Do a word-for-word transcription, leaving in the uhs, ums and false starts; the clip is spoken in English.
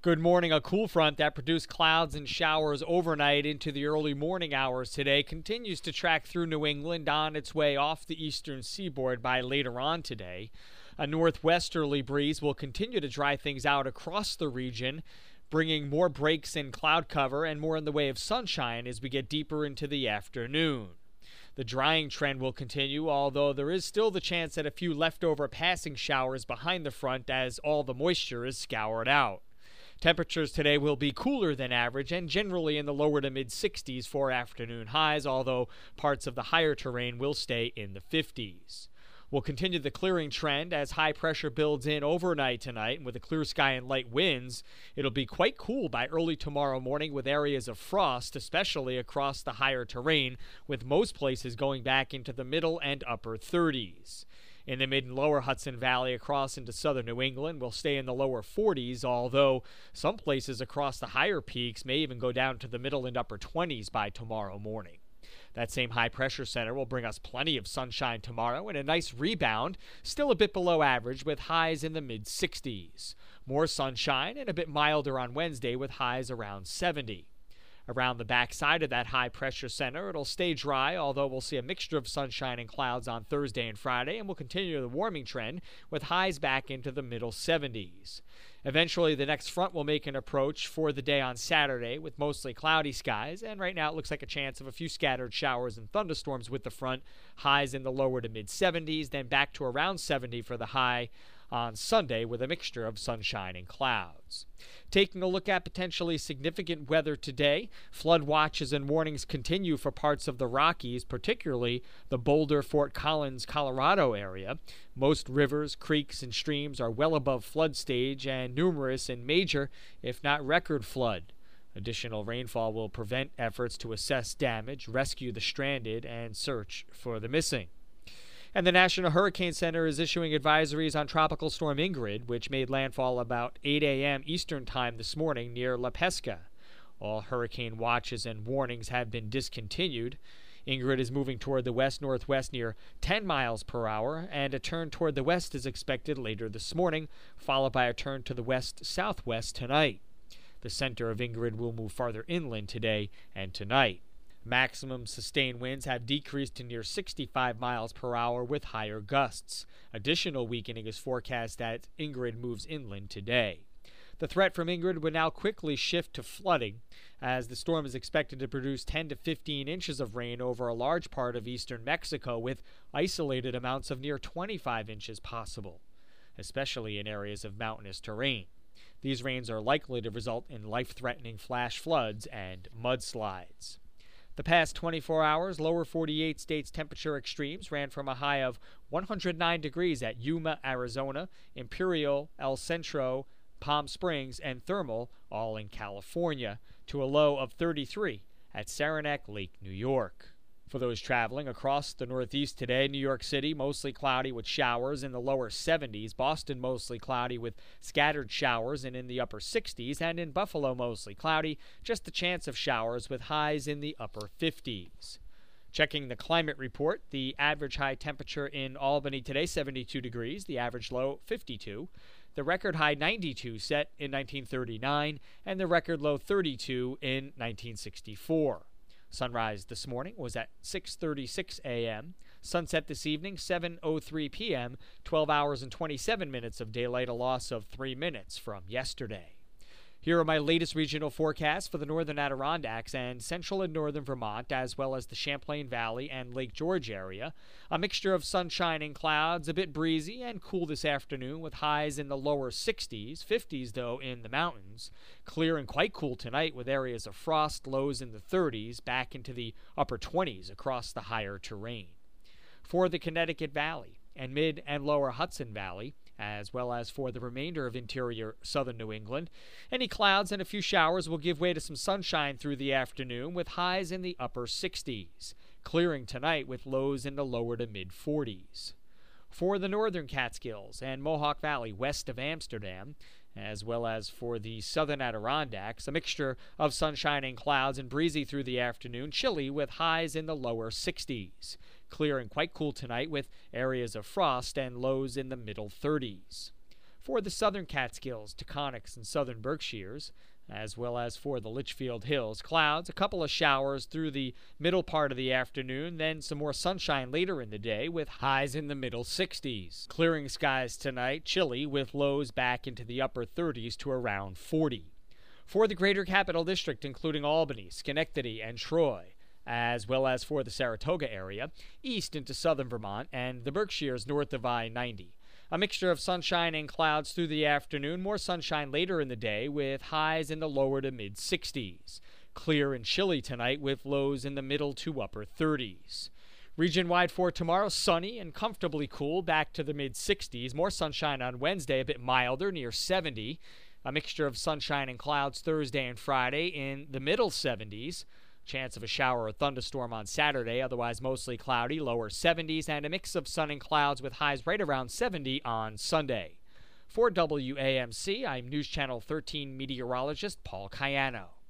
Good morning. A cool front that produced clouds and showers overnight into the early morning hours today continues to track through New England on its way off the eastern seaboard by later on today. A northwesterly breeze will continue to dry things out across the region, bringing more breaks in cloud cover and more in the way of sunshine as we get deeper into the afternoon. The drying trend will continue, although there is still the chance that a few leftover passing showers behind the front as all the moisture is scoured out. Temperatures today will be cooler than average and generally in the lower to mid sixties for afternoon highs, although parts of the higher terrain will stay in the fifties. We'll continue the clearing trend as high pressure builds in overnight tonight, and with a clear sky and light winds, it'll be quite cool by early tomorrow morning with areas of frost, especially across the higher terrain, with most places going back into the middle and upper thirties. In the mid and lower Hudson Valley across into southern New England, we'll stay in the lower forties, although some places across the higher peaks may even go down to the middle and upper twenties by tomorrow morning. That same high pressure center will bring us plenty of sunshine tomorrow and a nice rebound, still a bit below average with highs in the mid sixties. More sunshine and a bit milder on Wednesday with highs around seventy. Around the backside of that high pressure center, it'll stay dry, although we'll see a mixture of sunshine and clouds on Thursday and Friday, and we'll continue the warming trend with highs back into the middle seventies. Eventually, the next front will make an approach for the day on Saturday with mostly cloudy skies, and right now it looks like a chance of a few scattered showers and thunderstorms with the front, highs in the lower to mid seventies, then back to around seventy for the high on Sunday with a mixture of sunshine and clouds. Taking a look at potentially significant weather today, flood watches and warnings continue for parts of the Rockies, particularly the Boulder, Fort Collins, Colorado area. Most rivers, creeks, and streams are well above flood stage and numerous in major, if not record flood. Additional rainfall will prevent efforts to assess damage, rescue the stranded, and search for the missing. And the National Hurricane Center is issuing advisories on Tropical Storm Ingrid, which made landfall about eight a.m. Eastern Time this morning near La Pesca. All hurricane watches and warnings have been discontinued. Ingrid is moving toward the west-northwest near ten miles per hour, and a turn toward the west is expected later this morning, followed by a turn to the west-southwest tonight. The center of Ingrid will move farther inland today and tonight. Maximum sustained winds have decreased to near sixty-five miles per hour with higher gusts. Additional weakening is forecast as Ingrid moves inland today. The threat from Ingrid would now quickly shift to flooding, as the storm is expected to produce ten to fifteen inches of rain over a large part of eastern Mexico, with isolated amounts of near twenty-five inches possible, especially in areas of mountainous terrain. These rains are likely to result in life-threatening flash floods and mudslides. The past twenty-four hours, lower forty-eight states temperature extremes ran from a high of one hundred nine degrees at Yuma, Arizona, Imperial, El Centro, Palm Springs, and Thermal, all in California, to a low of thirty-three at Saranac Lake, New York. For those traveling across the Northeast today, New York City mostly cloudy with showers in the lower seventies, Boston mostly cloudy with scattered showers and in the upper sixties, and in Buffalo mostly cloudy, just a chance of showers with highs in the upper fifties. Checking the climate report, the average high temperature in Albany today, seventy-two degrees, the average low, fifty-two. The record high, ninety-two, set in nineteen thirty-nine, and the record low, thirty-two, in nineteen sixty-four. Sunrise this morning was at six thirty-six a.m. Sunset this evening, seven oh three p.m., twelve hours and twenty-seven minutes of daylight, a loss of three minutes from yesterday. Here are my latest regional forecasts for the northern Adirondacks and central and northern Vermont, as well as the Champlain Valley and Lake George area. A mixture of sunshine and clouds, a bit breezy and cool this afternoon with highs in the lower sixties, fifties though in the mountains. Clear and quite cool tonight with areas of frost, lows in the thirties, back into the upper twenties across the higher terrain. For the Connecticut Valley and mid and lower Hudson Valley, as well as for the remainder of interior southern New England, any clouds and a few showers will give way to some sunshine through the afternoon with highs in the upper sixties, clearing tonight with lows in the lower to mid forties. For the northern Catskills and Mohawk Valley west of Amsterdam, as well as for the southern Adirondacks, a mixture of sunshine and clouds and breezy through the afternoon, chilly with highs in the lower sixties. Clear and quite cool tonight with areas of frost and lows in the middle thirties. For the southern Catskills, Taconics, and southern Berkshires, as well as for the Litchfield Hills, clouds, a couple of showers through the middle part of the afternoon, then some more sunshine later in the day with highs in the middle sixties. Clearing skies tonight, chilly with lows back into the upper thirties to around forty. For the greater capital district, including Albany, Schenectady, and Troy, as well as for the Saratoga area, east into southern Vermont, and the Berkshires north of I ninety. A mixture of sunshine and clouds through the afternoon, more sunshine later in the day with highs in the lower to mid sixties. Clear and chilly tonight with lows in the middle to upper thirties. Region-wide for tomorrow, sunny and comfortably cool, back to the mid sixties. More sunshine on Wednesday, a bit milder, near seventy. A mixture of sunshine and clouds Thursday and Friday in the middle seventies. Chance of a shower or thunderstorm on Saturday, otherwise mostly cloudy, lower seventies, and a mix of sun and clouds with highs right around seventy on Sunday. For W A M C, I'm News Channel thirteen meteorologist Paul Cayano.